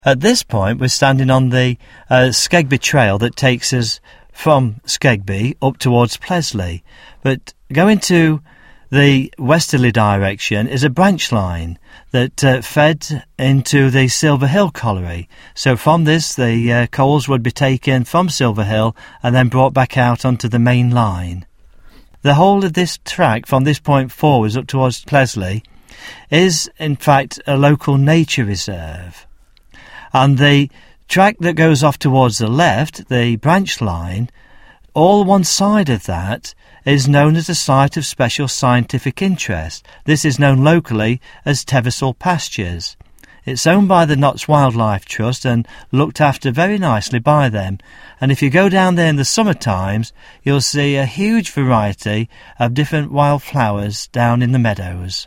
At this point, we're standing on the Skegby Trail that takes us from Skegby up towards Plesley. But going to the westerly direction is a branch line that fed into the Silver Hill Colliery. So from this, the coals would be taken from Silver Hill and then brought back out onto the main line. The whole of this track from this point forwards up towards Plesley is, in fact, a local nature reserve. And the track that goes off towards the left, the branch line, all one side of that is known as a site of special scientific interest. This is known locally as Teversall Pastures. It's owned by the Notts Wildlife Trust and looked after very nicely by them. And if you go down there in the summer times, you'll see a huge variety of different wildflowers down in the meadows.